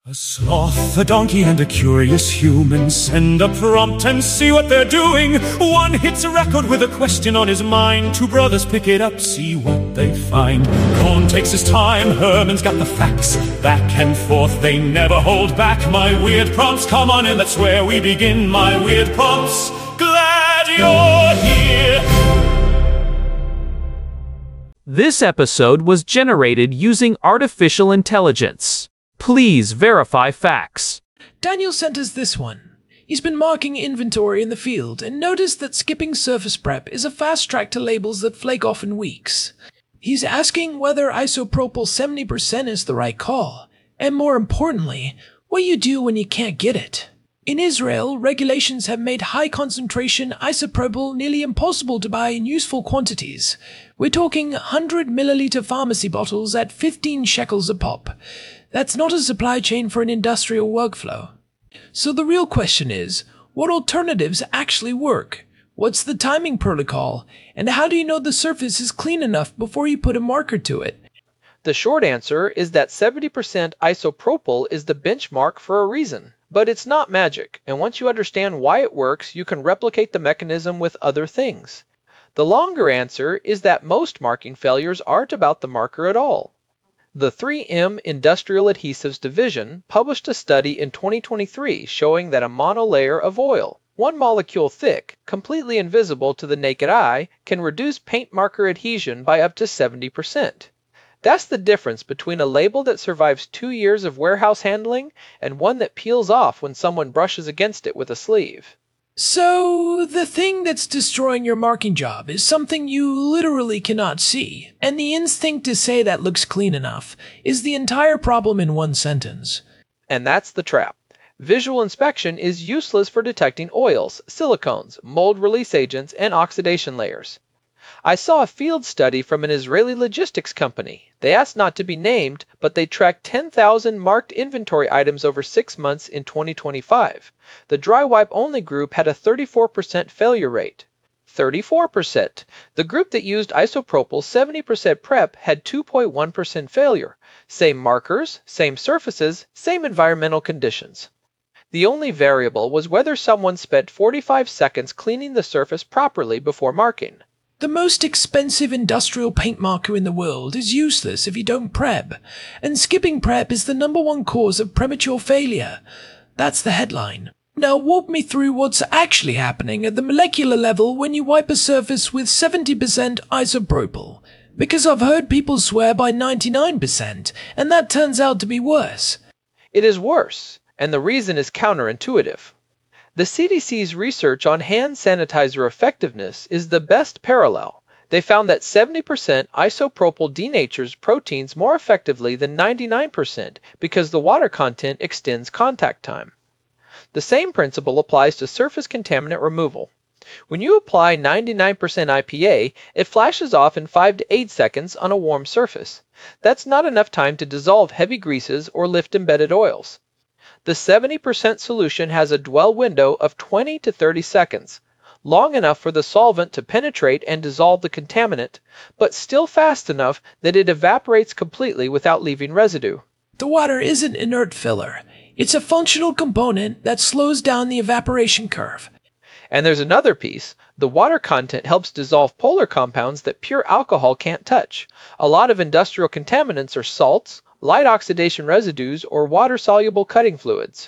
A sloth, a donkey, and a curious human send a prompt and see what they're doing. One hits a record with a question on his mind. Two brothers pick it up, see what they find. Cohn takes his time, Herman's got the facts. Back and forth, they never hold back. My weird prompts, come on in, that's where we begin. My weird prompts, glad you're here. This episode was generated using artificial intelligence. Please verify facts. Daniel sent us this one. He's been marking inventory in the field and noticed that skipping surface prep is a fast track to labels that flake off in weeks. He's asking whether isopropyl 70% is the right call, and more importantly, what you do when you can't get it. In Israel, regulations have made high concentration isopropyl nearly impossible to buy in useful quantities. We're talking 100 milliliter pharmacy bottles at 15 shekels a pop. That's not a supply chain for an industrial workflow. So the real question is, what alternatives actually work? What's the timing protocol? And how do you know the surface is clean enough before you put a marker to it? The short answer is that 70% isopropyl is the benchmark for a reason. But it's not magic, and once you understand why it works, you can replicate the mechanism with other things. The longer answer is that most marking failures aren't about the marker at all. The 3M Industrial Adhesives Division published a study in 2023 showing that a monolayer of oil, one molecule thick, completely invisible to the naked eye, can reduce paint marker adhesion by up to 70%. That's the difference between a label that survives 2 years of warehouse handling and one that peels off when someone brushes against it with a sleeve. So, the thing that's destroying your marking job is something you literally cannot see, and the instinct to say that looks clean enough is the entire problem in one sentence. And that's the trap. Visual inspection is useless for detecting oils, silicones, mold release agents, and oxidation layers. I saw a field study from an Israeli logistics company. They asked not to be named, but they tracked 10,000 marked inventory items over 6 months in 2025. The dry wipe only group had a 34% failure rate. 34%! The group that used isopropyl 70% prep had 2.1% failure. Same markers, same surfaces, same environmental conditions. The only variable was whether someone spent 45 seconds cleaning the surface properly before marking. The most expensive industrial paint marker in the world is useless if you don't prep, and skipping prep is the #1 cause of premature failure. That's the headline. Now walk me through what's actually happening at the molecular level when you wipe a surface with 70% isopropyl, because I've heard people swear by 99%, and that turns out to be worse. It is worse, and the reason is counterintuitive. The CDC's research on hand sanitizer effectiveness is the best parallel. They found that 70% isopropyl denatures proteins more effectively than 99% because the water content extends contact time. The same principle applies to surface contaminant removal. When you apply 99% IPA, it flashes off in 5 to 8 seconds on a warm surface. That's not enough time to dissolve heavy greases or lift embedded oils. The 70% solution has a dwell window of 20 to 30 seconds, long enough for the solvent to penetrate and dissolve the contaminant, but still fast enough that it evaporates completely without leaving residue. The water isn't inert filler. It's a functional component that slows down the evaporation curve. And there's another piece. The water content helps dissolve polar compounds that pure alcohol can't touch. A lot of industrial contaminants are salts, light oxidation residues, or water-soluble cutting fluids.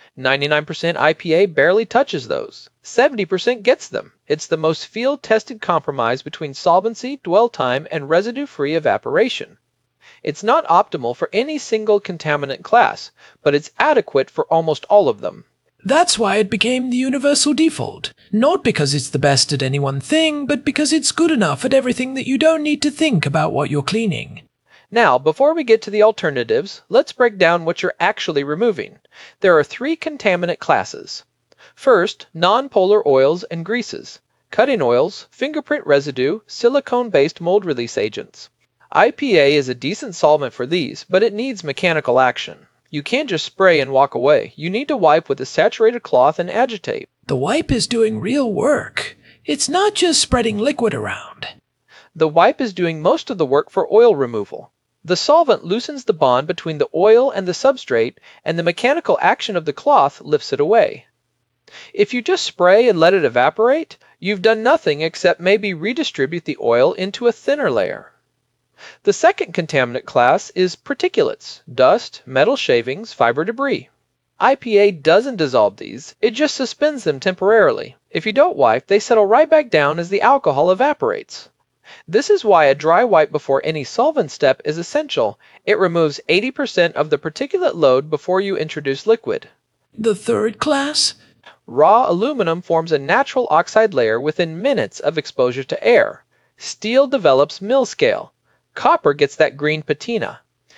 99% IPA barely touches those. 70% gets them. It's the most field-tested compromise between solvency, dwell time, and residue-free evaporation. It's not optimal for any single contaminant class, but it's adequate for almost all of them. That's why it became the universal default. Not because it's the best at any one thing, but because it's good enough at everything that you don't need to think about what you're cleaning. Now, before we get to the alternatives, let's break down what you're actually removing. There are 3 contaminant classes. First, non-polar oils and greases, cutting oils, fingerprint residue, silicone-based mold release agents. IPA is a decent solvent for these, but it needs mechanical action. You can't just spray and walk away. You need to wipe with a saturated cloth and agitate. The wipe is doing real work. It's not just spreading liquid around. The wipe is doing most of the work for oil removal. The solvent loosens the bond between the oil and the substrate, and the mechanical action of the cloth lifts it away. If you just spray and let it evaporate, you've done nothing except maybe redistribute the oil into a thinner layer. The second contaminant class is particulates, dust, metal shavings, fiber debris. IPA doesn't dissolve these, it just suspends them temporarily. If you don't wipe, they settle right back down as the alcohol evaporates. This is why a dry wipe before any solvent step is essential. It removes 80% of the particulate load before you introduce liquid. The third class? Raw aluminum forms a natural oxide layer within minutes of exposure to air. Steel develops mill scale. Copper gets that green patina.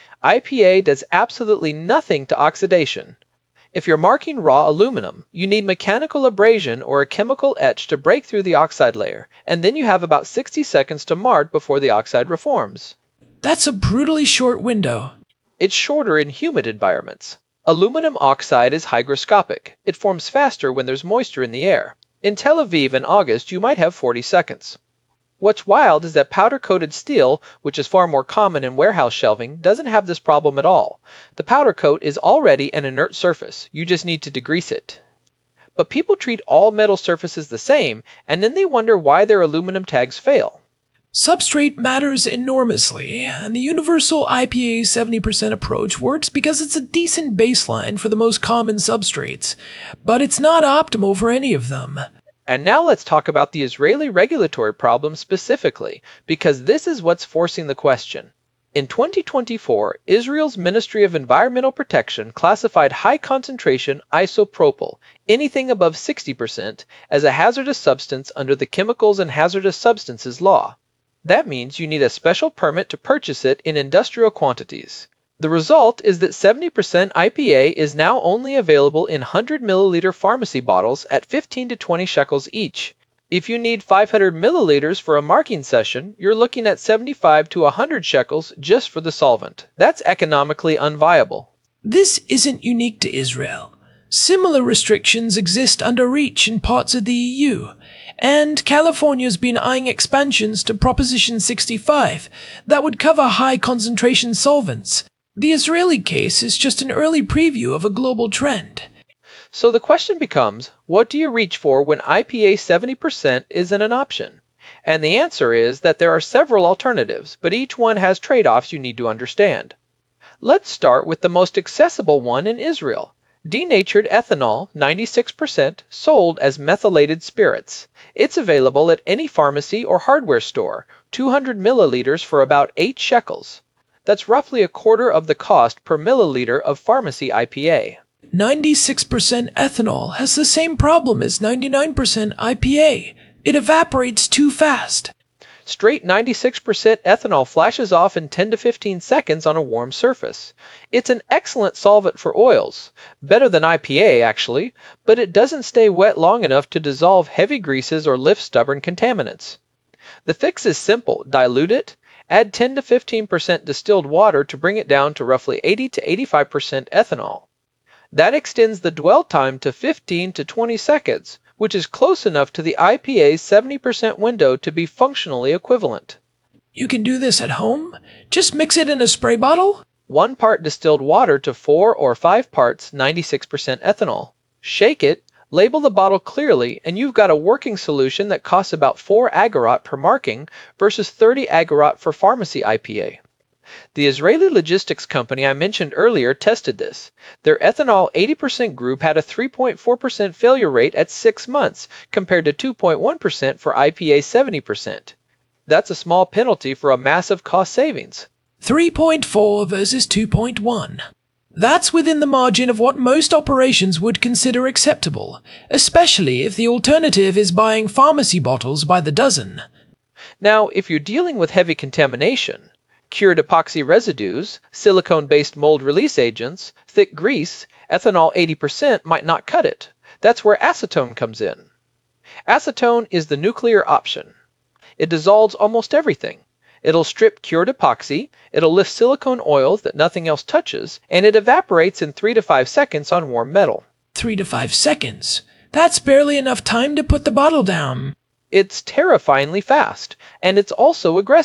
IPA does absolutely nothing to oxidation. If you're marking raw aluminum, you need mechanical abrasion or a chemical etch to break through the oxide layer, and then you have about 60 seconds to mark before the oxide reforms. That's a brutally short window. It's shorter in humid environments. Aluminum oxide is hygroscopic. It forms faster when there's moisture in the air. In Tel Aviv in August, you might have 40 seconds. What's wild is that powder-coated steel, which is far more common in warehouse shelving, doesn't have this problem at all. The powder coat is already an inert surface. You just need to degrease it. But people treat all metal surfaces the same, and then they wonder why their aluminum tags fail. Substrate matters enormously, and the universal IPA 70% approach works because it's a decent baseline for the most common substrates, but it's not optimal for any of them. And now let's talk about the Israeli regulatory problem specifically, because this is what's forcing the question. In 2024, Israel's Ministry of Environmental Protection classified high-concentration isopropyl, anything above 60%, as a hazardous substance under the Chemicals and Hazardous Substances Law. That means you need a special permit to purchase it in industrial quantities. The result is that 70% IPA is now only available in 100 milliliter pharmacy bottles at 15 to 20 shekels each. If you need 500 milliliters for a marking session, you're looking at 75 to 100 shekels just for the solvent. That's economically unviable. This isn't unique to Israel. Similar restrictions exist under REACH in parts of the EU, and California's been eyeing expansions to Proposition 65 that would cover high-concentration solvents. The Israeli case is just an early preview of a global trend. So the question becomes, what do you reach for when IPA 70% isn't an option? And the answer is that there are several alternatives, but each one has trade-offs you need to understand. Let's start with the most accessible one in Israel. Denatured ethanol, 96%, sold as methylated spirits. It's available at any pharmacy or hardware store, 200 milliliters for about 8 shekels. That's roughly a quarter of the cost per milliliter of pharmacy IPA. 96% ethanol has the same problem as 99% IPA. It evaporates too fast. Straight 96% ethanol flashes off in 10 to 15 seconds on a warm surface. It's an excellent solvent for oils, better than IPA actually, but it doesn't stay wet long enough to dissolve heavy greases or lift stubborn contaminants. The fix is simple: dilute it, add 10 to 15% distilled water to bring it down to roughly 80 to 85% ethanol. That extends the dwell time to 15 to 20 seconds, which is close enough to the IPA's 70% window to be functionally equivalent. You can do this at home? Just mix it in a spray bottle? 1 part distilled water to 4 or 5 parts 96% ethanol. Shake it, label the bottle clearly, and you've got a working solution that costs about 4 agorot per marking versus 30 agorot for pharmacy IPA. The Israeli logistics company I mentioned earlier tested this. Their ethanol 80% group had a 3.4% failure rate at 6 months, compared to 2.1% for IPA 70%. That's a small penalty for a massive cost savings. 3.4 versus 2.1. That's within the margin of what most operations would consider acceptable, especially if the alternative is buying pharmacy bottles by the dozen. Now, if you're dealing with heavy contamination, cured epoxy residues, silicone-based mold release agents, thick grease, ethanol 80% might not cut it. That's where acetone comes in. Acetone is the nuclear option. It dissolves almost everything. It'll strip cured epoxy, it'll lift silicone oils that nothing else touches, and it evaporates in 3 to 5 seconds on warm metal. 3 to 5 seconds? That's barely enough time to put the bottle down. It's terrifyingly fast, and it's also aggressive.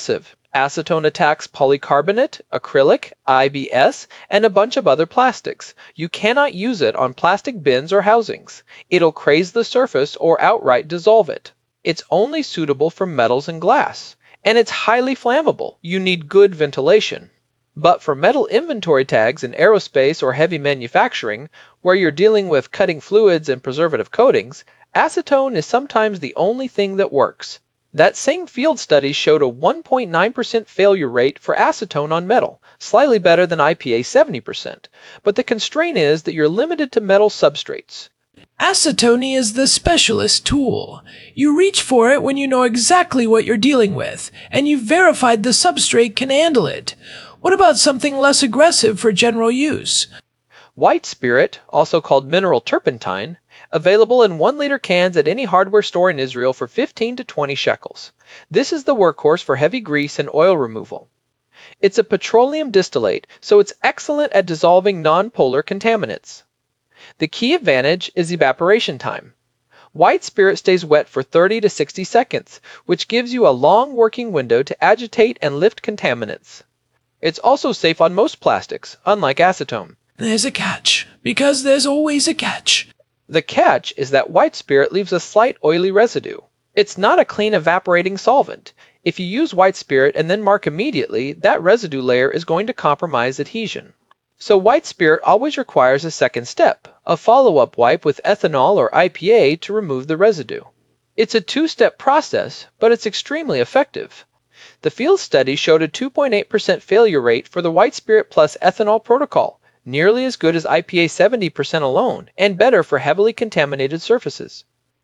Acetone attacks polycarbonate, acrylic, IBS, and a bunch of other plastics. You cannot use it on plastic bins or housings. It'll craze the surface or outright dissolve it. It's only suitable for metals and glass. And it's highly flammable. You need good ventilation. But for metal inventory tags in aerospace or heavy manufacturing, where you're dealing with cutting fluids and preservative coatings, acetone is sometimes the only thing that works. That same field study showed a 1.9% failure rate for acetone on metal, slightly better than IPA 70%. But the constraint is that you're limited to metal substrates. Acetone is the specialist tool. You reach for it when you know exactly what you're dealing with, and you've verified the substrate can handle it. What about something less aggressive for general use? White spirit, also called mineral turpentine, available in 1-liter cans at any hardware store in Israel for 15 to 20 shekels. This is the workhorse for heavy grease and oil removal. It's a petroleum distillate, so it's excellent at dissolving non-polar contaminants. The key advantage is evaporation time. White spirit stays wet for 30 to 60 seconds, which gives you a long working window to agitate and lift contaminants. It's also safe on most plastics, unlike acetone. There's a catch, because there's always a catch. The catch is that white spirit leaves a slight oily residue. It's not a clean evaporating solvent. If you use white spirit and then mark immediately, that residue layer is going to compromise adhesion. So white spirit always requires a second step, a follow-up wipe with ethanol or IPA to remove the residue. It's a 2-step process, but it's extremely effective. The field study showed a 2.8% failure rate for the white spirit plus ethanol protocol, nearly as good as IPA 70% alone, and better for heavily contaminated surfaces.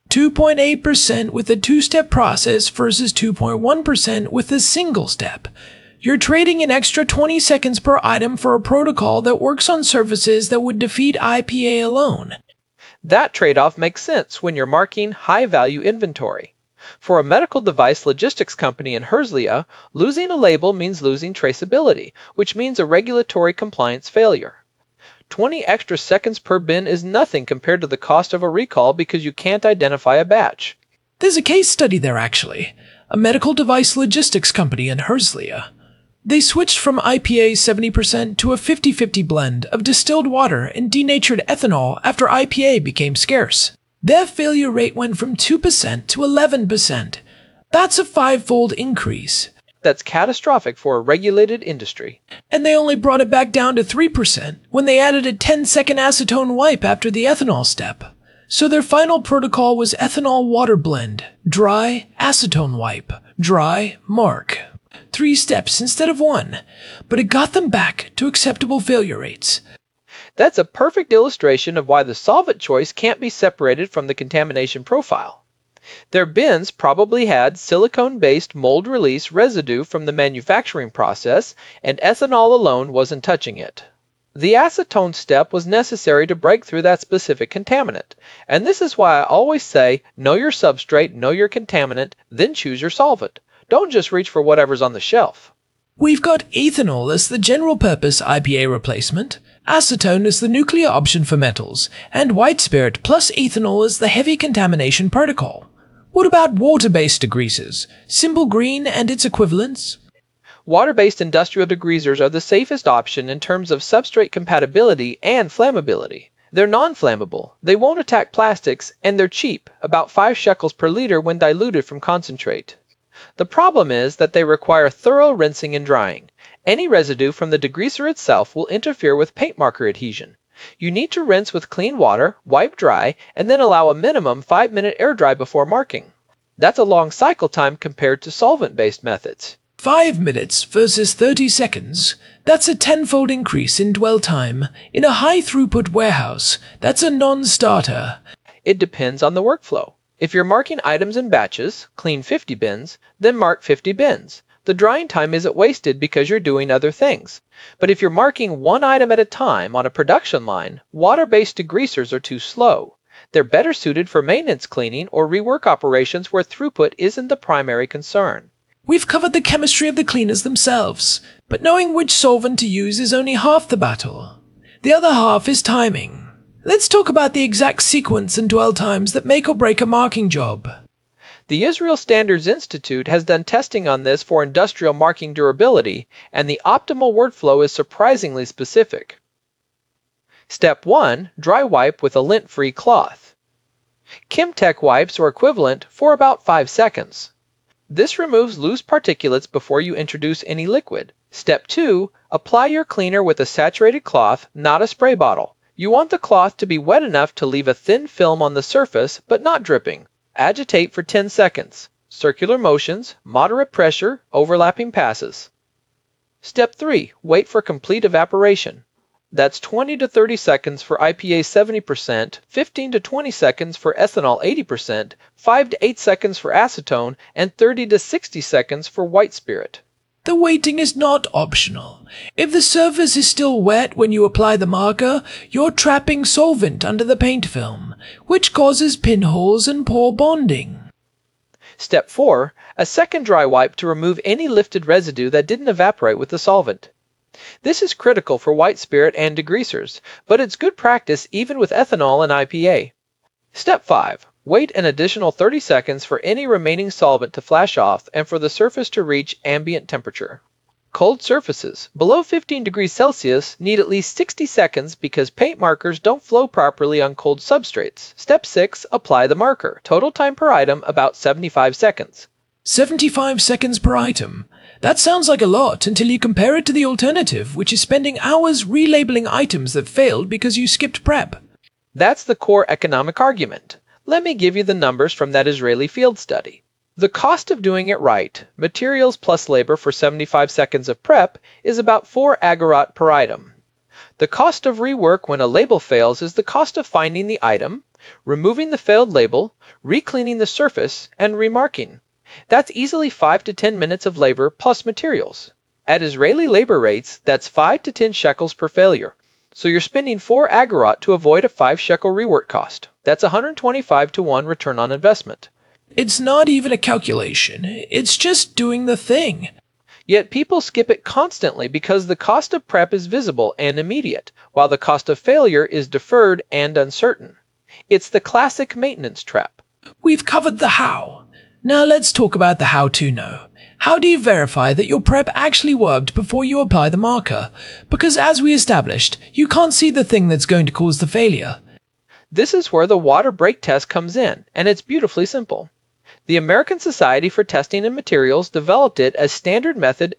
2.8% with a 2-step process versus 2.1% with a single step. You're trading an extra 20 seconds per item for a protocol that works on surfaces that would defeat IPA alone. That trade-off makes sense when you're marking high-value inventory. For a medical device logistics company in Herzliya, losing a label means losing traceability, which means a regulatory compliance failure. 20 extra seconds per bin is nothing compared to the cost of a recall because you can't identify a batch. There's a case study there, actually. A medical device logistics company in Herzliya. They switched from IPA 70% to a 50-50 blend of distilled water and denatured ethanol after IPA became scarce. Their failure rate went from 2% to 11%. That's a 5-fold increase. That's catastrophic for a regulated industry. And they only brought it back down to 3% when they added a 10-second acetone wipe after the ethanol step. So their final protocol was ethanol water blend, dry, acetone wipe, dry, mark. 3 steps instead of 1, but it got them back to acceptable failure rates. That's a perfect illustration of why the solvent choice can't be separated from the contamination profile. Their bins probably had silicone-based mold release residue from the manufacturing process, and ethanol alone wasn't touching it. The acetone step was necessary to break through that specific contaminant, and this is why I always say, know your substrate, know your contaminant, then choose your solvent. Don't just reach for whatever's on the shelf. We've got ethanol as the general-purpose IPA replacement, acetone as the nuclear option for metals, and white spirit plus ethanol as the heavy contamination protocol. What about water-based degreasers, Symbol Green and its equivalents? Water-based industrial degreasers are the safest option in terms of substrate compatibility and flammability. They're non-flammable, they won't attack plastics, and they're cheap, about 5 shekels per liter when diluted from concentrate. The problem is that they require thorough rinsing and drying. Any residue from the degreaser itself will interfere with paint marker adhesion. You need to rinse with clean water, wipe dry, and then allow a minimum 5-minute air dry before marking. That's a long cycle time compared to solvent-based methods. 5 minutes versus 30 seconds. That's a 10-fold increase in dwell time. In a high-throughput warehouse, that's a non-starter. It depends on the workflow. If you're marking items in batches, clean 50 bins, then mark 50 bins. The drying time isn't wasted because you're doing other things. But if you're marking one item at a time on a production line, water-based degreasers are too slow. They're better suited for maintenance cleaning or rework operations where throughput isn't the primary concern. We've covered the chemistry of the cleaners themselves, but knowing which solvent to use is only half the battle. The other half is timing. Let's talk about the exact sequence and dwell times that make or break a marking job. The Israel Standards Institute has done testing on this for industrial marking durability, and the optimal workflow is surprisingly specific. Step 1. Dry wipe with a lint-free cloth. Kimtech wipes or equivalent for about 5 seconds. This removes loose particulates before you introduce any liquid. Step 2. Apply your cleaner with a saturated cloth, not a spray bottle. You want the cloth to be wet enough to leave a thin film on the surface, but not dripping. Agitate for 10 seconds. Circular motions, moderate pressure, overlapping passes. Step 3. Wait for complete evaporation. That's 20 to 30 seconds for IPA 70%, 15 to 20 seconds for ethanol 80%, 5 to 8 seconds for acetone, and 30 to 60 seconds for white spirit. The waiting is not optional. If the surface is still wet when you apply the marker, you're trapping solvent under the paint film, which causes pinholes and poor bonding. Step 4. A second dry wipe to remove any lifted residue that didn't evaporate with the solvent. This is critical for white spirit and degreasers, but it's good practice even with ethanol and IPA. Step 5. Wait an additional 30 seconds for any remaining solvent to flash off and for the surface to reach ambient temperature. Cold surfaces, below 15 degrees Celsius, need at least 60 seconds because paint markers don't flow properly on cold substrates. Step 6. Apply the marker. Total time per item about 75 seconds. 75 seconds per item. That sounds like a lot until you compare it to the alternative, which is spending hours relabeling items that failed because you skipped prep. That's the core economic argument. Let me give you the numbers from that Israeli field study. The cost of doing it right, materials plus labor for 75 seconds of prep, is about 4 agorot per item. The cost of rework when a label fails is the cost of finding the item, removing the failed label, re-cleaning the surface, and remarking. That's easily 5 to 10 minutes of labor plus materials. At Israeli labor rates, that's 5 to 10 shekels per failure. So you're spending 4 agorot to avoid a 5 shekel rework cost. That's 125 to 1 return on investment. It's not even a calculation. It's just doing the thing. Yet people skip it constantly because the cost of prep is visible and immediate, while the cost of failure is deferred and uncertain. It's the classic maintenance trap. We've covered the how. Now let's talk about the how-to know. How do you verify that your prep actually worked before you apply the marker? Because as we established, you can't see the thing that's going to cause the failure. This is where the water break test comes in, and it's beautifully simple. The American Society for Testing and Materials developed it as standard method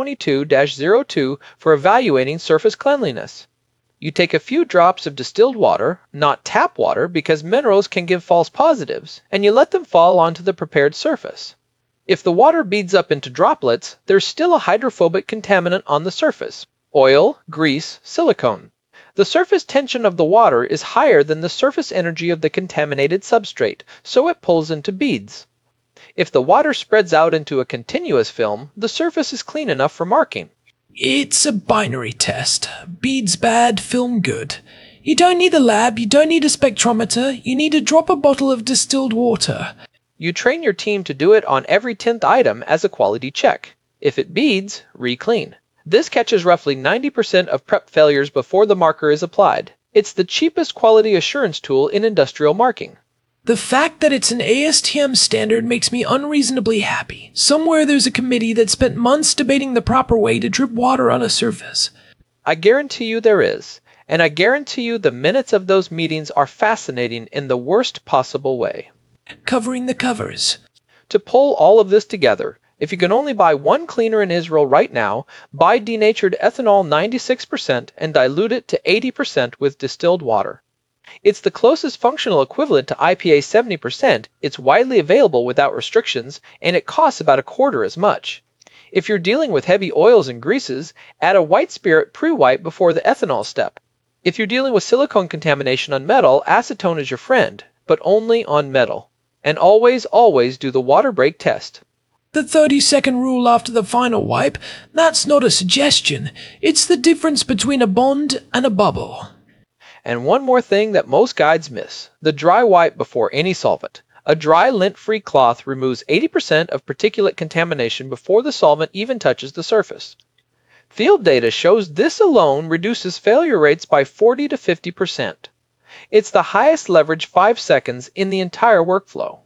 F22-02 for evaluating surface cleanliness. You take a few drops of distilled water, not tap water because minerals can give false positives, and you let them fall onto the prepared surface. If the water beads up into droplets, there's still a hydrophobic contaminant on the surface: oil, grease, silicone. The surface tension of the water is higher than the surface energy of the contaminated substrate, so it pulls into beads. If the water spreads out into a continuous film, the surface is clean enough for marking. It's a binary test. Beads bad, film good. You don't need a lab, you don't need a spectrometer, you need to drop a bottle of distilled water. You train your team to do it on every 10th item as a quality check. If it beads, re-clean. This catches roughly 90% of prep failures before the marker is applied. It's the cheapest quality assurance tool in industrial marking. The fact that it's an ASTM standard makes me unreasonably happy. Somewhere there's a committee that spent months debating the proper way to drip water on a surface. I guarantee you there is, and I guarantee you the minutes of those meetings are fascinating in the worst possible way. Covering the covers. To pull all of this together, if you can only buy one cleaner in Israel right now, buy denatured ethanol 96% and dilute it to 80% with distilled water. It's the closest functional equivalent to IPA 70%, it's widely available without restrictions, and it costs about a quarter as much. If you're dealing with heavy oils and greases, add a white spirit pre-wipe before the ethanol step. If you're dealing with silicone contamination on metal, acetone is your friend, but only on metal. And always, always do the water break test. The 30-second rule after the final wipe, that's not a suggestion. It's the difference between a bond and a bubble. And one more thing that most guides miss: the dry wipe before any solvent. A dry lint-free cloth removes 80% of particulate contamination before the solvent even touches the surface. Field data shows this alone reduces failure rates by 40 to 50%. It's the highest leverage 5 seconds in the entire workflow.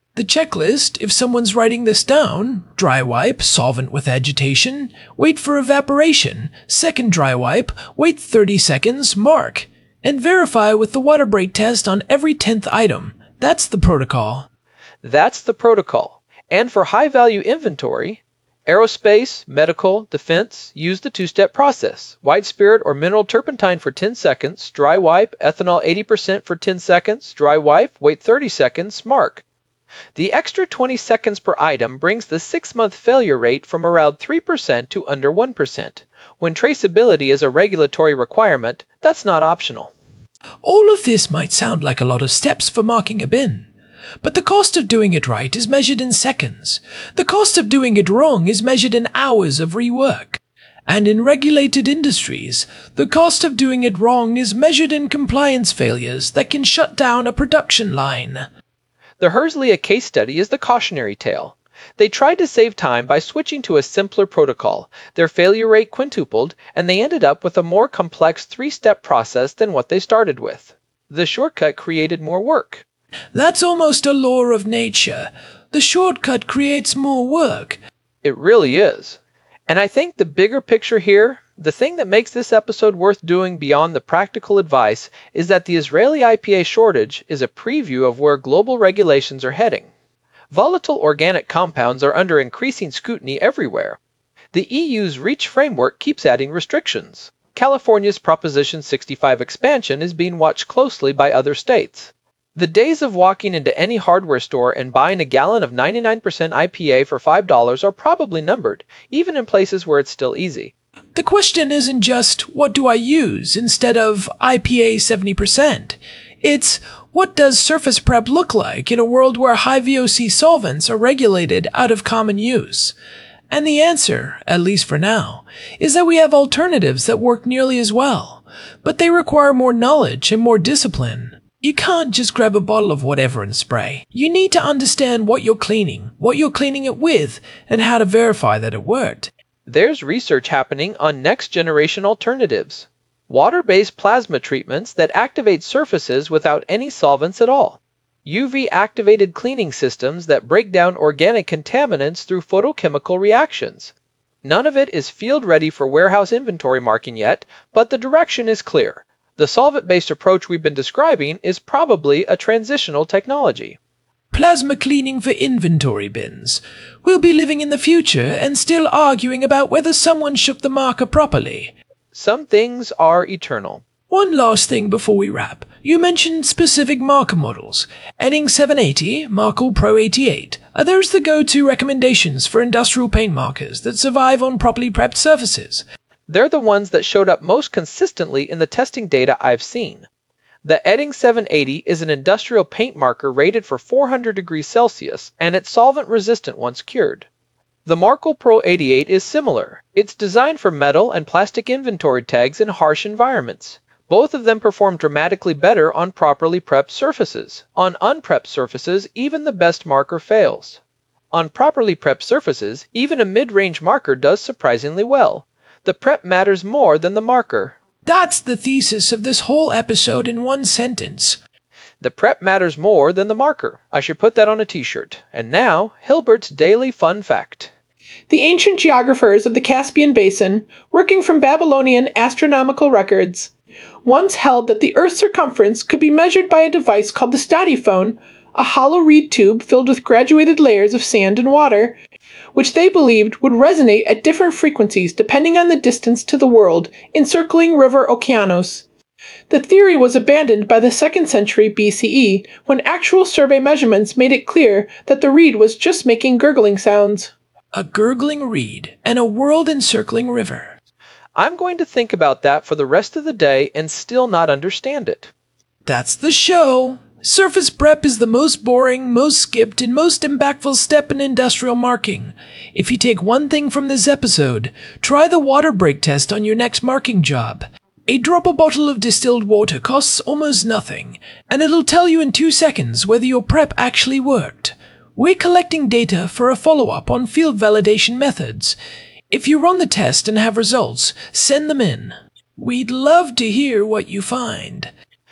The checklist, if someone's writing this down: dry wipe, solvent with agitation, wait for evaporation, second dry wipe, wait 30 seconds, mark, and verify with the water break test on every 10th item. That's the protocol. That's the protocol. And for high-value inventory, aerospace, medical, defense, use the two-step process. White spirit or mineral turpentine for 10 seconds, dry wipe, ethanol 80% for 10 seconds, dry wipe, wait 30 seconds, mark. The extra 20 seconds per item brings the 6-month failure rate from around 3% to under 1%. When traceability is a regulatory requirement, that's not optional. All of this might sound like a lot of steps for marking a bin, but the cost of doing it right is measured in seconds. The cost of doing it wrong is measured in hours of rework. And in regulated industries, the cost of doing it wrong is measured in compliance failures that can shut down a production line. The Hersliya case study is the cautionary tale. They tried to save time by switching to a simpler protocol. Their failure rate quintupled, and they ended up with a more complex 3-step process than what they started with. The shortcut created more work. That's almost a law of nature. The shortcut creates more work. It really is. And I think the bigger picture here, the thing that makes this episode worth doing beyond the practical advice, is that the Israeli IPA shortage is a preview of where global regulations are heading. Volatile organic compounds are under increasing scrutiny everywhere. The EU's REACH framework keeps adding restrictions. California's Proposition 65 expansion is being watched closely by other states. The days of walking into any hardware store and buying a gallon of 99% IPA for $5 are probably numbered, even in places where it's still easy. The question isn't just, what do I use instead of IPA 70%? It's, what does surface prep look like in a world where high VOC solvents are regulated out of common use? And the answer, at least for now, is that we have alternatives that work nearly as well, but they require more knowledge and more discipline. You can't just grab a bottle of whatever and spray. You need to understand what you're cleaning it with, and how to verify that it worked. There's research happening on next-generation alternatives. Water-based plasma treatments that activate surfaces without any solvents at all. UV-activated cleaning systems that break down organic contaminants through photochemical reactions. None of it is field-ready for warehouse inventory marking yet, but the direction is clear. The solvent-based approach we've been describing is probably a transitional technology. Plasma cleaning for inventory bins. We'll be living in the future and still arguing about whether someone shook the marker properly. Some things are eternal. One last thing before we wrap. You mentioned specific marker models. Edding 780, Markel Pro 88. Are those the go-to recommendations for industrial paint markers that survive on properly prepped surfaces? They're the ones that showed up most consistently in the testing data I've seen. The Edding 780 is an industrial paint marker rated for 400 degrees Celsius, and it's solvent resistant once cured. The Markel Pro 88 is similar. It's designed for metal and plastic inventory tags in harsh environments. Both of them perform dramatically better on properly prepped surfaces. On unprepped surfaces, even the best marker fails. On properly prepped surfaces, even a mid-range marker does surprisingly well. The prep matters more than the marker. That's the thesis of this whole episode in one sentence. The prep matters more than the marker. I should put that on a t-shirt. And now, Hilbert's Daily Fun Fact. The ancient geographers of the Caspian Basin, working from Babylonian astronomical records, once held that the Earth's circumference could be measured by a device called the Stadiphone, a hollow reed tube filled with graduated layers of sand and water, which they believed would resonate at different frequencies depending on the distance to the world encircling River Okeanos. The theory was abandoned by the 2nd century BCE when actual survey measurements made it clear that the reed was just making gurgling sounds. A gurgling reed and a world-encircling river. I'm going to think about that for the rest of the day and still not understand it. That's the show. Surface prep is the most boring, most skipped, and most impactful step in industrial marking. If you take one thing from this episode, try the water break test on your next marking job. A drop a bottle of distilled water costs almost nothing, and it'll tell you in 2 seconds whether your prep actually worked. We're collecting data for a follow-up on field validation methods. If you run the test and have results, send them in. We'd love to hear what you find.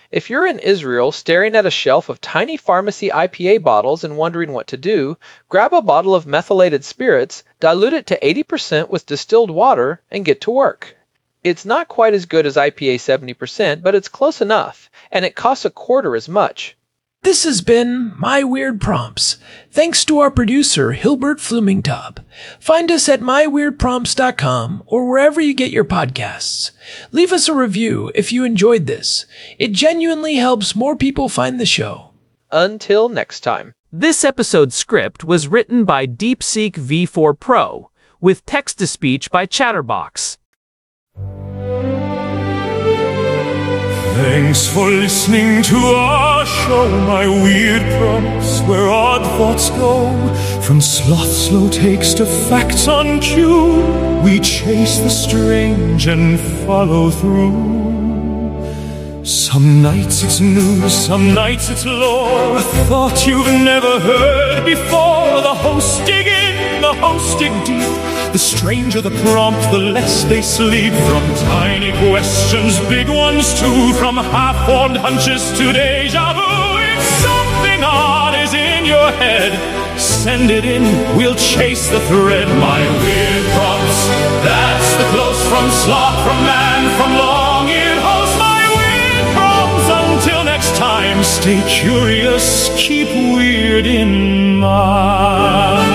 If you're in Israel staring at a shelf of tiny pharmacy IPA bottles and wondering what to do, grab a bottle of methylated spirits, dilute it to 80% with distilled water, and get to work. It's not quite as good as IPA 70%, but it's close enough, and it costs a quarter as much. This has been My Weird Prompts. Thanks to our producer, Hilbert Flumingtop. Find us at myweirdprompts.com or wherever you get your podcasts. Leave us a review if you enjoyed this. It genuinely helps more people find the show. Until next time. This episode's script was written by DeepSeek V4 Pro, with text-to-speech by Chatterbox. Thanks for listening to our show, My Weird Prompts, where odd thoughts go. From sloth slow takes to facts on cue, we chase the strange and follow through. Some nights it's news, some nights it's lore, a thought you've never heard before. The hosts dig in, the hosts dig deep. The stranger the prompt, the less they sleep. From tiny questions, big ones too. From half-formed hunches to deja vu. If something odd is in your head, send it in, we'll chase the thread. My Weird Prompts, that's the close from sloth, from man, from long-eared host. My Weird Prompts, until next time, stay curious, keep weird in mind.